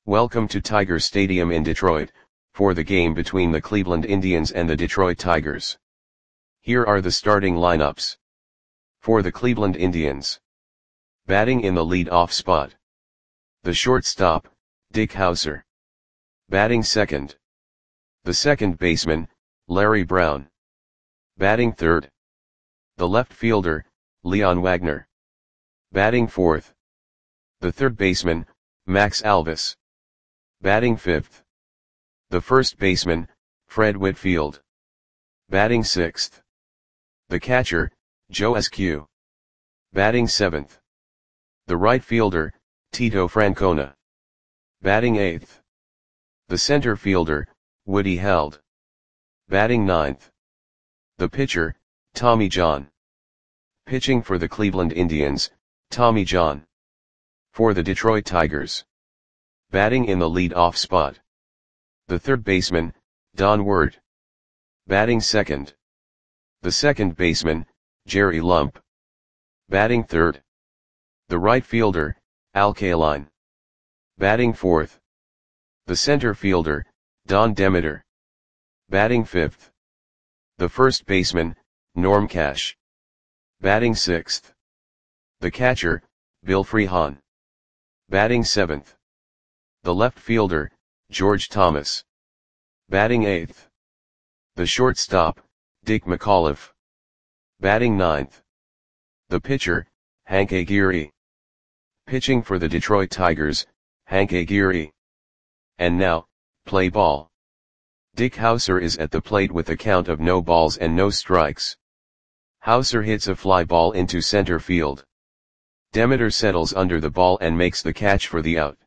Welcome to Tiger Stadium in Detroit, for the game between the Cleveland Indians and the Detroit Tigers. Here are the starting lineups. For the Cleveland Indians. Batting in the lead-off spot. The shortstop, Dick Howser. Batting second. The second baseman, Larry Brown. Batting third. The left fielder, Leon Wagner. Batting fourth. The third baseman, Max Alvis. Batting fifth. The first baseman, Fred Whitfield. Batting sixth. The catcher, Joe Eskew. Batting seventh. The right fielder, Tito Francona. Batting eighth. The center fielder, Woody Held. Batting ninth. The pitcher, Tommy John. Pitching for the Cleveland Indians, Tommy John. For the Detroit Tigers. Batting in the lead-off spot. The third baseman, Don Ward. Batting second. The second baseman, Jerry Lump. Batting third. The right fielder, Al Kaline. Batting fourth. The center fielder, Don Demeter. Batting fifth. The first baseman, Norm Cash. Batting sixth. The catcher, Bill Freehan. Batting seventh. The left fielder, George Thomas. Batting eighth. The shortstop, Dick McAuliffe. Batting ninth. The pitcher, Hank Aguirre. Pitching for the Detroit Tigers, Hank Aguirre. And now, play ball. Dick Howser is at the plate with a count of no balls and no strikes. Howser hits a fly ball into center field. Demeter settles under the ball and makes the catch for the out.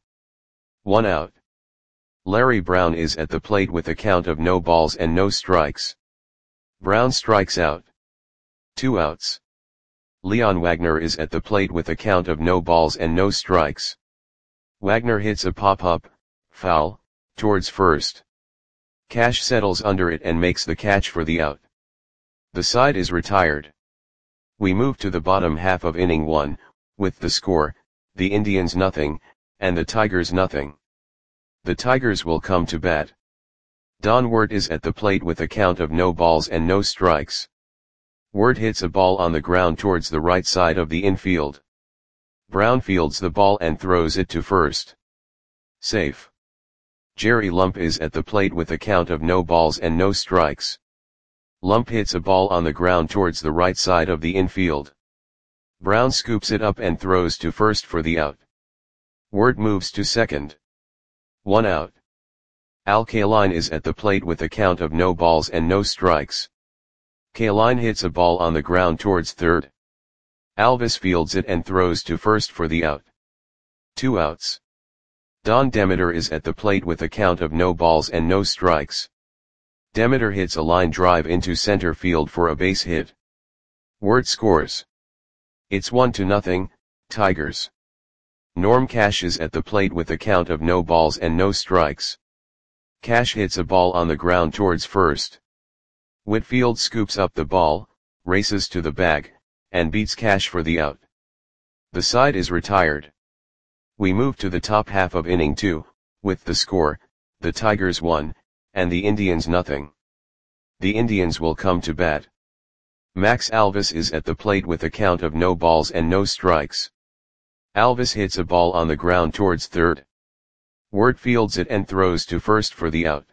1 out. Larry Brown is at the plate with a count of no balls and no strikes. Brown strikes out. 2 outs. Leon Wagner is at the plate with a count of no balls and no strikes. Wagner hits a pop-up, foul, towards first. Cash settles under it and makes the catch for the out. The side is retired. We move to the bottom half of inning 1, with the score, the Indians nothing, and the Tigers nothing. The Tigers will come to bat. Don Ward is at the plate with a count of no balls and no strikes. Ward hits a ball on the ground towards the right side of the infield. Brown fields the ball and throws it to first. Safe. Jerry Lump is at the plate with a count of no balls and no strikes. Lump hits a ball on the ground towards the right side of the infield. Brown scoops it up and throws to first for the out. Ward moves to second. 1 out. Al Kaline is at the plate with a count of no balls and no strikes. Kaline hits a ball on the ground towards third. Alvis fields it and throws to first for the out. 2 outs. Don Demeter is at the plate with a count of no balls and no strikes. Demeter hits a line drive into center field for a base hit. Ward scores. It's 1-0, Tigers. Norm Cash is at the plate with a count of no balls and no strikes. Cash hits a ball on the ground towards first. Whitfield scoops up the ball, races to the bag, and beats Cash for the out. The side is retired. We move to the top half of inning 2, with the score, the Tigers 1, and the Indians nothing. The Indians will come to bat. Max Alvis is at the plate with a count of no balls and no strikes. Alvis hits a ball on the ground towards third. Ward fields it and throws to first for the out.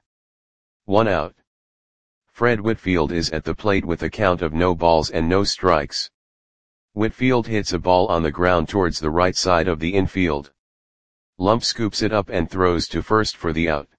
1 out. Fred Whitfield is at the plate with a count of no balls and no strikes. Whitfield hits a ball on the ground towards the right side of the infield. Lump scoops it up and throws to first for the out.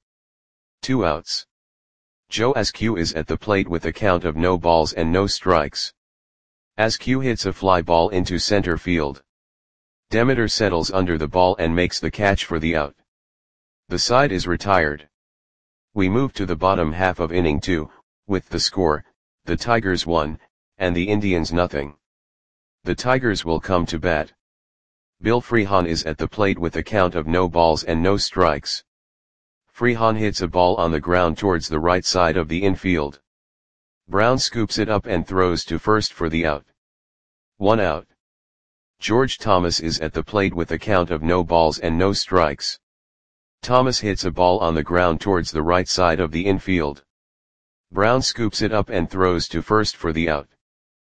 2 outs. Joe Eskew is at the plate with a count of no balls and no strikes. Eskew hits a fly ball into center field. Demeter settles under the ball and makes the catch for the out. The side is retired. We move to the bottom half of inning 2, with the score, the Tigers 1, and the Indians nothing. The Tigers will come to bat. Bill Freehan is at the plate with a count of no balls and no strikes. Freehan hits a ball on the ground towards the right side of the infield. Brown scoops it up and throws to first for the out. 1 out. George Thomas is at the plate with a count of no balls and no strikes. Thomas hits a ball on the ground towards the right side of the infield. Brown scoops it up and throws to first for the out.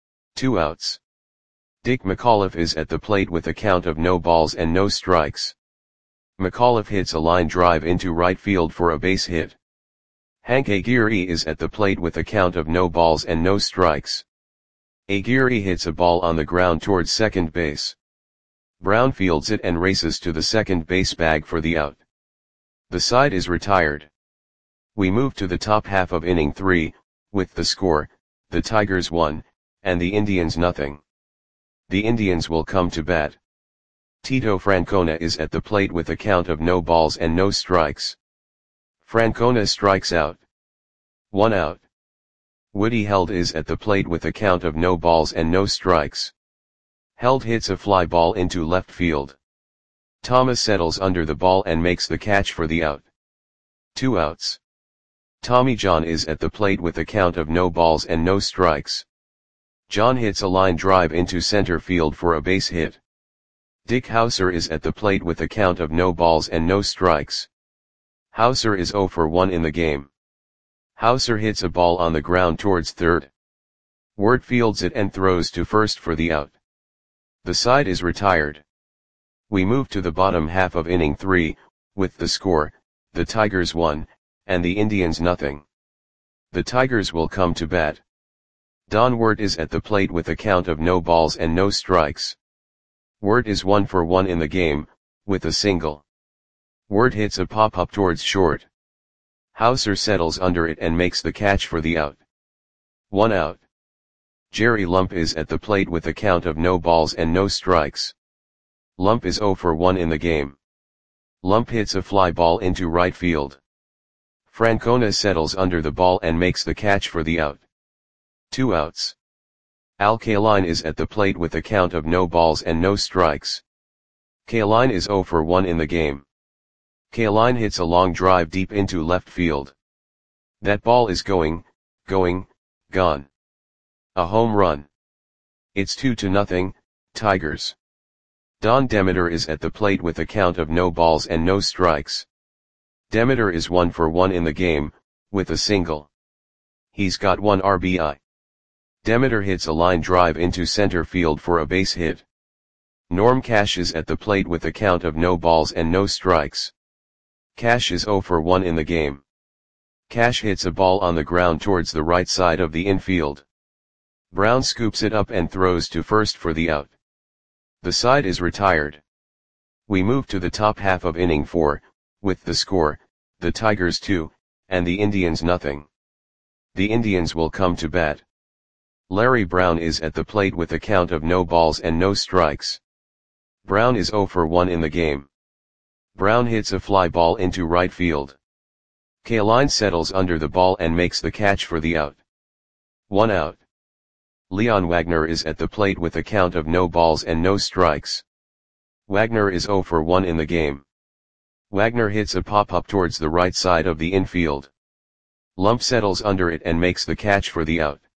2 outs. Dick McAuliffe is at the plate with a count of no balls and no strikes. McAuliffe hits a line drive into right field for a base hit. Hank Aguirre is at the plate with a count of no balls and no strikes. Aguirre hits a ball on the ground towards second base. Brown fields it and races to the second base bag for the out. The side is retired. We move to the top half of inning 3, with the score, the Tigers 1, and the Indians nothing. The Indians will come to bat. Tito Francona is at the plate with a count of no balls and no strikes. Francona strikes out. 1 out. Woody Held is at the plate with a count of no balls and no strikes. Held hits a fly ball into left field. Thomas settles under the ball and makes the catch for the out. 2 outs. Tommy John is at the plate with a count of no balls and no strikes. John hits a line drive into center field for a base hit. Dick Hauser is at the plate with a count of no balls and no strikes. Hauser is 0 for 1 in the game. Hauser hits a ball on the ground towards third. Wirt fields it and throws to first for the out. The side is retired. We move to the bottom half of inning 3, with the score, the Tigers 1, and the Indians nothing. The Tigers will come to bat. Don Wirt is at the plate with a count of no balls and no strikes. Wirt is 1 for 1 in the game, with a single. Wirt hits a pop-up towards short. Hauser settles under it and makes the catch for the out. 1 out. Jerry Lump is at the plate with a count of no balls and no strikes. Lump is 0 for 1 in the game. Lump hits a fly ball into right field. Francona settles under the ball and makes the catch for the out. 2 outs. Al Kaline is at the plate with a count of no balls and no strikes. Kaline is 0 for 1 in the game. Kaline hits a long drive deep into left field. That ball is gone. A home run. It's 2-0, Tigers. Don Demeter is at the plate with a count of no balls and no strikes. Demeter is 1 for 1 in the game, with a single. He's got 1 RBI. Demeter hits a line drive into center field for a base hit. Norm Cash is at the plate with a count of no balls and no strikes. Cash is 0 for 1 in the game. Cash hits a ball on the ground towards the right side of the infield. Brown scoops it up and throws to first for the out. The side is retired. We move to the top half of inning 4, with the score, the Tigers 2, and the Indians nothing. The Indians will come to bat. Larry Brown is at the plate with a count of no balls and no strikes. Brown is 0 for 1 in the game. Brown hits a fly ball into right field. Kaline settles under the ball and makes the catch for the out. 1 out. Leon Wagner is at the plate with a count of no balls and no strikes. Wagner is 0 for 1 in the game. Wagner hits a pop-up towards the right side of the infield. Lump settles under it and makes the catch for the out.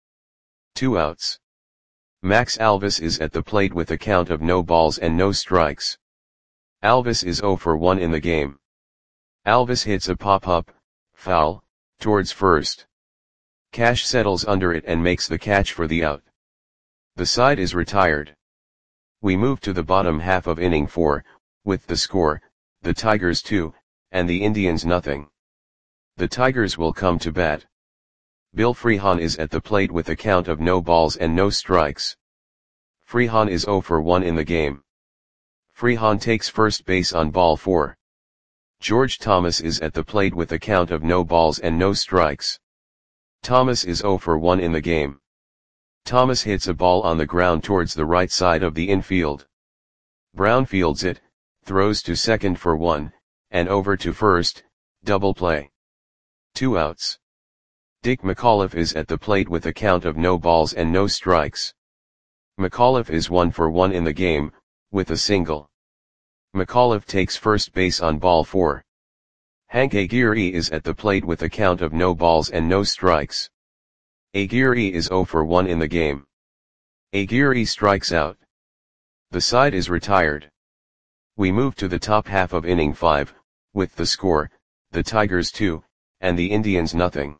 2 outs. Max Alvis is at the plate with a count of no balls and no strikes. Alvis is 0 for 1 in the game. Alvis hits a pop-up, foul, towards first. Cash settles under it and makes the catch for the out. The side is retired. We move to the bottom half of inning 4, with the score, the Tigers 2, and the Indians nothing. The Tigers will come to bat. Bill Freehan is at the plate with a count of no balls and no strikes. Freehan is 0 for 1 in the game. Freehan takes first base on ball 4. George Thomas is at the plate with a count of no balls and no strikes. Thomas is 0 for 1 in the game. Thomas hits a ball on the ground towards the right side of the infield. Brown fields it, throws to second for 1, and over to first, double play. 2 outs. Dick McAuliffe is at the plate with a count of no balls and no strikes. McAuliffe is 1 for 1 in the game, with a single. McAuliffe takes first base on ball 4. Hank Aguirre is at the plate with a count of no balls and no strikes. Aguirre is 0 for 1 in the game. Aguirre strikes out. The side is retired. We move to the top half of inning 5, with the score, the Tigers 2, and the Indians nothing.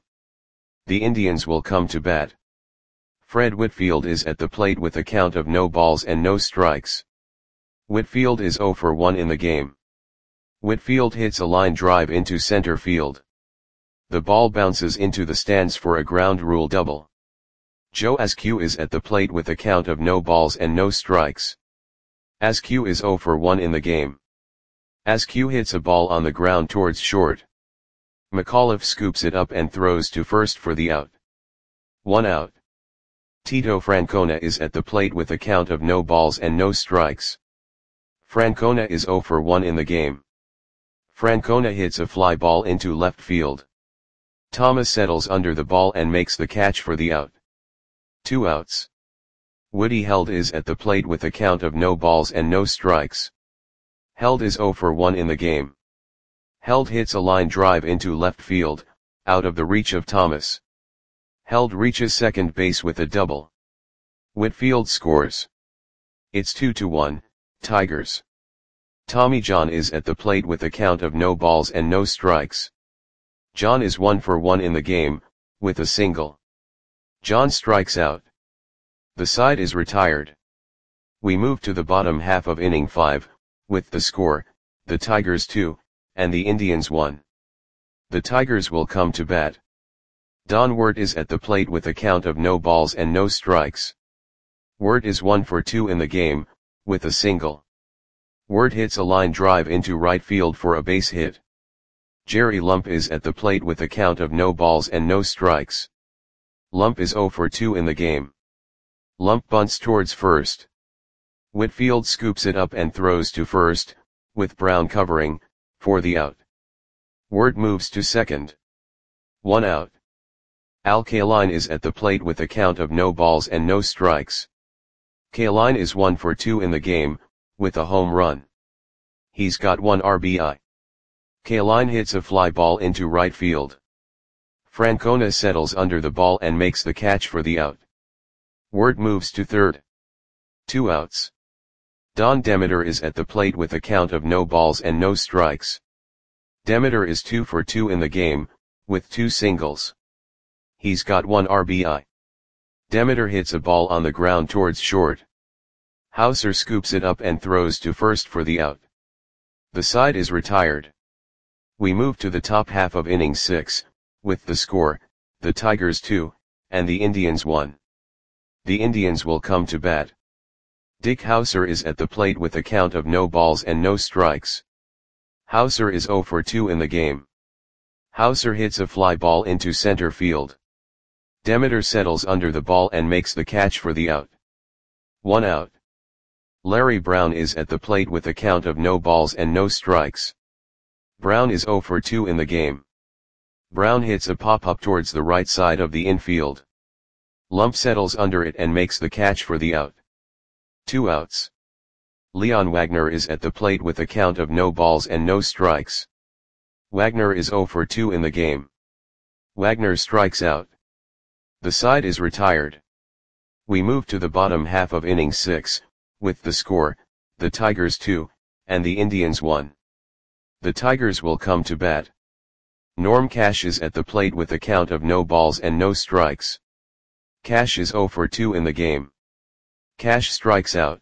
The Indians will come to bat. Fred Whitfield is at the plate with a count of no balls and no strikes. Whitfield is 0 for 1 in the game. Whitfield hits a line drive into center field. The ball bounces into the stands for a ground rule double. Joe Askew is at the plate with a count of no balls and no strikes. Askew is 0 for 1 in the game. Askew hits a ball on the ground towards short. McAuliffe scoops it up and throws to first for the out. 1 out. Tito Francona is at the plate with a count of no balls and no strikes. Francona is 0 for 1 in the game. Francona hits a fly ball into left field. Thomas settles under the ball and makes the catch for the out. 2 outs. Woody Held is at the plate with a count of no balls and no strikes. Held is 0 for 1 in the game. Held hits a line drive into left field, out of the reach of Thomas. Held reaches second base with a double. Whitfield scores. It's 2-1, Tigers. Tommy John is at the plate with a count of no balls and no strikes. John is 1 for 1 in the game, with a single. John strikes out. The side is retired. We move to the bottom half of inning 5, with the score, the Tigers 2, and the Indians 1. The Tigers will come to bat. Don Wirt is at the plate with a count of no balls and no strikes. Wirt is 1 for 2 in the game, with a single. Wirt hits a line drive into right field for a base hit. Jerry Lump is at the plate with a count of no balls and no strikes. Lump is 0 for 2 in the game. Lump bunts towards first. Whitfield scoops it up and throws to first, with Brown covering, for the out. Wirt moves to second. 1 out. Al Kaline is at the plate with a count of no balls and no strikes. Kaline is 1 for 2 in the game, with a home run. He's got 1 RBI. Kaline hits a fly ball into right field. Francona settles under the ball and makes the catch for the out. Wirt moves to third. 2 outs. Don Demeter is at the plate with a count of no balls and no strikes. Demeter is 2 for 2 in the game, with 2 singles. He's got 1 RBI. Demeter hits a ball on the ground towards short. Hauser scoops it up and throws to first for the out. The side is retired. We move to the top half of inning 6, with the score, the Tigers 2, and the Indians 1. The Indians will come to bat. Dick Hauser is at the plate with a count of no balls and no strikes. Hauser is 0 for 2 in the game. Hauser hits a fly ball into center field. Demeter settles under the ball and makes the catch for the out. 1 out. Larry Brown is at the plate with a count of no balls and no strikes. Brown is 0 for 2 in the game. Brown hits a pop-up towards the right side of the infield. Lump settles under it and makes the catch for the out. 2 outs. Leon Wagner is at the plate with a count of no balls and no strikes. Wagner is 0 for 2 in the game. Wagner strikes out. The side is retired. We move to the bottom half of inning 6, with the score, the Tigers 2, and the Indians 1. The Tigers will come to bat. Norm Cash is at the plate with a count of no balls and no strikes. Cash is 0 for 2 in the game. Cash strikes out.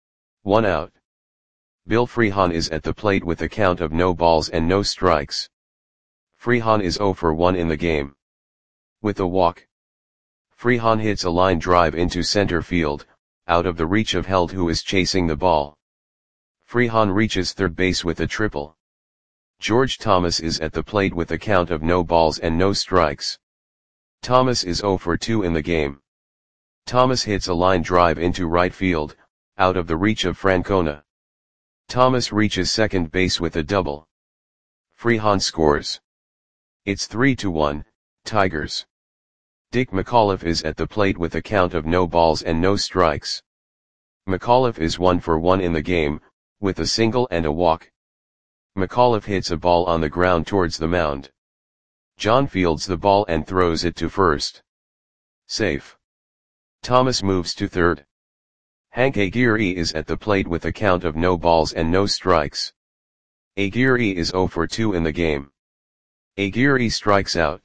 1 out. Bill Freehan is at the plate with a count of no balls and no strikes. Freehan is 0 for 1 in the game. With a walk. Freehan hits a line drive into center field, out of the reach of Held, who is chasing the ball. Freehan reaches third base with a triple. George Thomas is at the plate with a count of no balls and no strikes. Thomas is 0 for 2 in the game. Thomas hits a line drive into right field, out of the reach of Francona. Thomas reaches second base with a double. Freehan scores. It's 3-1, Tigers. Dick McAuliffe is at the plate with a count of no balls and no strikes. McAuliffe is 1 for 1 in the game, with a single and a walk. McAuliffe hits a ball on the ground towards the mound. John fields the ball and throws it to first. Safe. Thomas moves to third. Hank Aguirre is at the plate with a count of no balls and no strikes. Aguirre is 0 for 2 in the game. Aguirre strikes out.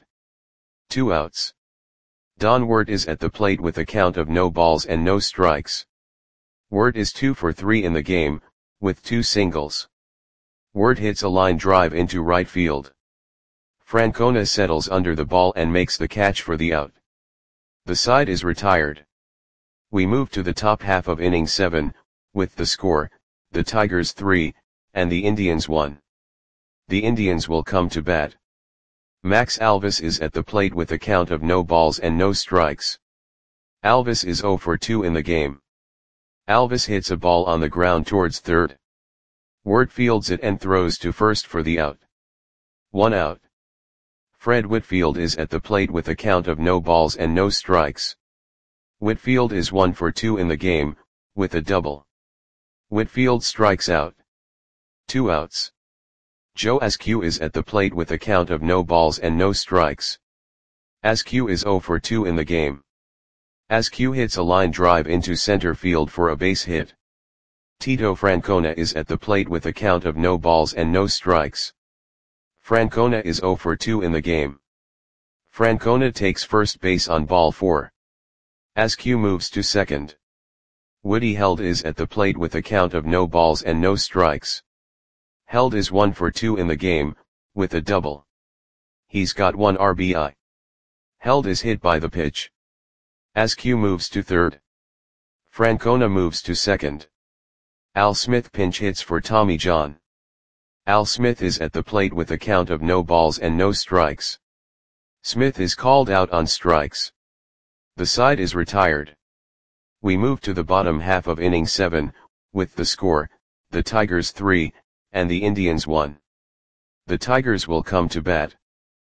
2 outs. Don Wert is at the plate with a count of no balls and no strikes. Wert is 2 for 3 in the game, with 2 singles. Wert hits a line drive into right field. Francona settles under the ball and makes the catch for the out. The side is retired. We move to the top half of inning 7, with the score, the Tigers 3, and the Indians 1. The Indians will come to bat. Max Alvis is at the plate with a count of no balls and no strikes. Alvis is 0 for 2 in the game. Alvis hits a ball on the ground towards third. Wert fields it and throws to first for the out. 1 out. Fred Whitfield is at the plate with a count of no balls and no strikes. Whitfield is 1 for 2 in the game, with a double. Whitfield strikes out. 2 outs. Joe Askew is at the plate with a count of no balls and no strikes. Askew is 0 for 2 in the game. Askew hits a line drive into center field for a base hit. Tito Francona is at the plate with a count of no balls and no strikes. Francona is 0 for 2 in the game. Francona takes first base on ball 4. Askew moves to second. Woody Held is at the plate with a count of no balls and no strikes. Held is 1 for 2 in the game, with a double. He's got 1 RBI. Held is hit by the pitch. Askew moves to third. Francona moves to second. Al Smith pinch hits for Tommy John. Al Smith is at the plate with a count of no balls and no strikes. Smith is called out on strikes. The side is retired. We move to the bottom half of inning 7, with the score, the Tigers 3, and the Indians 1. The Tigers will come to bat.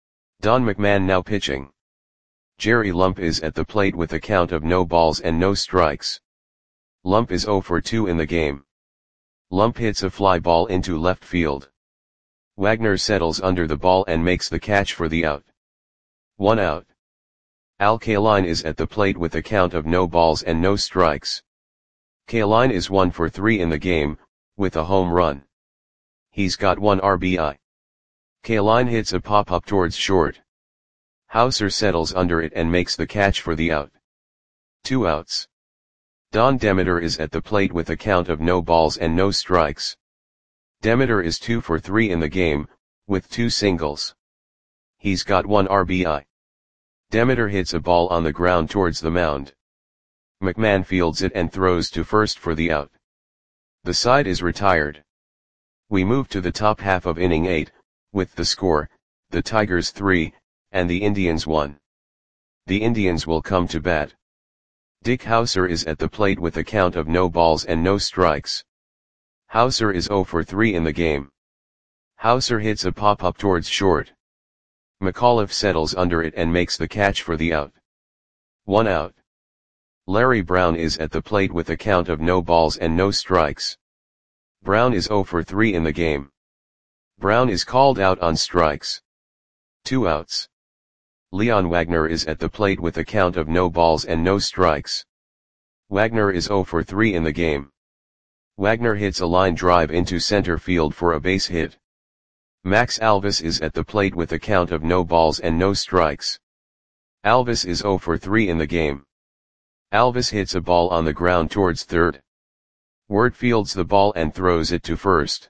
Don McMahon now pitching. Jerry Lump is at the plate with a count of no balls and no strikes. Lump is 0 for 2 in the game. Lump hits a fly ball into left field. Wagner settles under the ball and makes the catch for the out. 1 out. Al Kaline is at the plate with a count of no balls and no strikes. Kaline is 1 for 3 in the game, with a home run. He's got 1 RBI. Kaline hits a pop-up towards short. Hauser settles under it and makes the catch for the out. 2 outs. Don Demeter is at the plate with a count of no balls and no strikes. Demeter is 2 for 3 in the game, with 2 singles. He's got 1 RBI. Demeter hits a ball on the ground towards the mound. McMahon fields it and throws to first for the out. The side is retired. We move to the top half of inning 8, with the score, the Tigers 3, and the Indians 1. The Indians will come to bat. Dick Hauser is at the plate with a count of no balls and no strikes. Hauser is 0 for 3 in the game. Hauser hits a pop-up towards short. McAuliffe settles under it and makes the catch for the out. 1 out. Larry Brown is at the plate with a count of no balls and no strikes. Brown is 0 for 3 in the game. Brown is called out on strikes. 2 outs. Leon Wagner is at the plate with a count of no balls and no strikes. Wagner is 0 for 3 in the game. Wagner hits a line drive into center field for a base hit. Max Alvis is at the plate with a count of no balls and no strikes. Alvis is 0 for 3 in the game. Alvis hits a ball on the ground towards third. Wert fields the ball and throws it to first.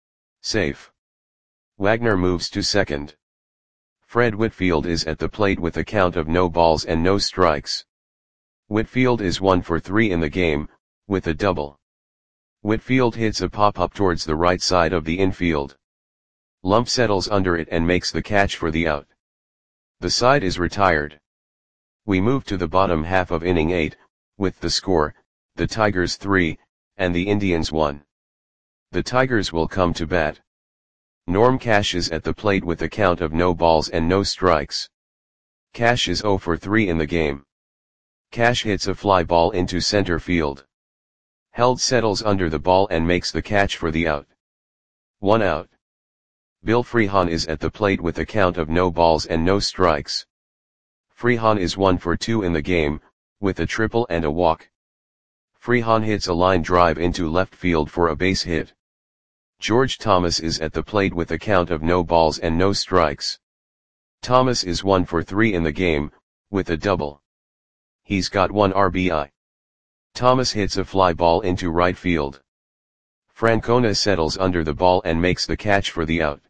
Safe. Wagner moves to second. Fred Whitfield is at the plate with a count of no balls and no strikes. Whitfield is 1 for 3 in the game, with a double. Whitfield hits a pop-up towards the right side of the infield. Lump settles under it and makes the catch for the out. The side is retired. We move to the bottom half of inning 8, with the score, the Tigers 3, and the Indians 1. The Tigers will come to bat. Norm Cash is at the plate with a count of no balls and no strikes. Cash is 0 for 3 in the game. Cash hits a fly ball into center field. Held settles under the ball and makes the catch for the out. 1 out. Bill Freehan is at the plate with a count of no balls and no strikes. Freehan is 1 for 2 in the game, with a triple and a walk. Freehan hits a line drive into left field for a base hit. George Thomas is at the plate with a count of no balls and no strikes. Thomas is 1 for 3 in the game, with a double. He's got 1 RBI. Thomas hits a fly ball into right field. Francona settles under the ball and makes the catch for the out.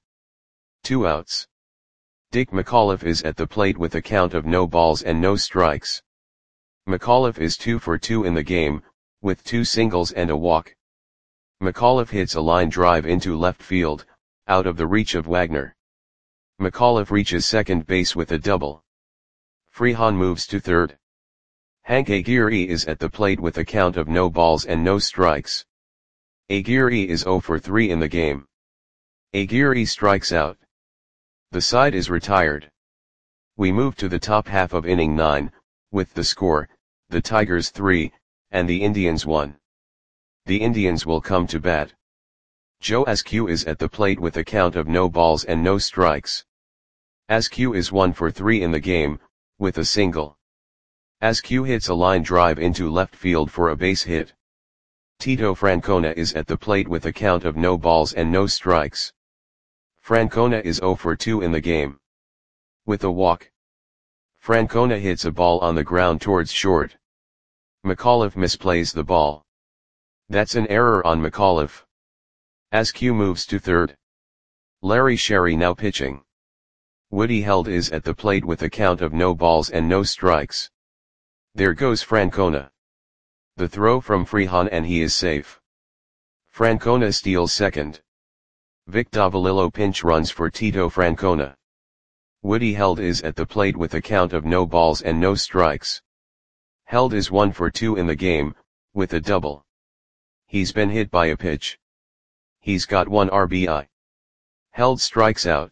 2 outs. Dick McAuliffe is at the plate with a count of no balls and no strikes. McAuliffe is 2 for 2 in the game, with 2 singles and a walk. McAuliffe hits a line drive into left field, out of the reach of Wagner. McAuliffe reaches second base with a double. Freehan moves to third. Hank Aguirre is at the plate with a count of no balls and no strikes. Aguirre is 0 for 3 in the game. Aguirre strikes out. The side is retired. We move to the top half of inning 9, with the score, the Tigers 3, and the Indians 1. The Indians will come to bat. Joe Askew is at the plate with a count of no balls and no strikes. Askew is 1 for 3 in the game, with a single. Askew hits a line drive into left field for a base hit. Tito Francona is at the plate with a count of no balls and no strikes. Francona is 0 for 2 in the game. With a walk. Francona hits a ball on the ground towards short. McAuliffe misplays the ball. That's an error on McAuliffe. Askew moves to third. Larry Sherry now pitching. Woody Held is at the plate with a count of no balls and no strikes. There goes Francona. The throw from Freehan and he is safe. Francona steals second. Vic Davalillo pinch runs for Tito Francona. Woody Held is at the plate with a count of no balls and no strikes. Held is 1 for 2 in the game, with a double. He's been hit by a pitch. He's got 1 RBI. Held strikes out.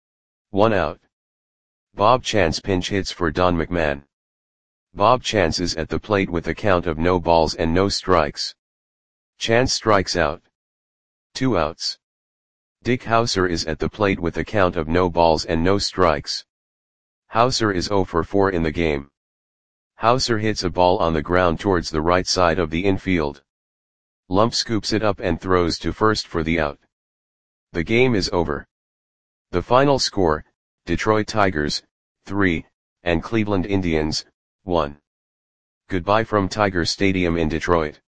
1 out. Bob Chance pinch hits for Don McMahon. Bob Chance is at the plate with a count of no balls and no strikes. Chance strikes out. 2 outs. Dick Hauser is at the plate with a count of no balls and no strikes. Hauser is 0 for 4 in the game. Hauser hits a ball on the ground towards the right side of the infield. Lump scoops it up and throws to first for the out. The game is over. The final score, Detroit Tigers, 3, and Cleveland Indians, 1. Goodbye from Tiger Stadium in Detroit.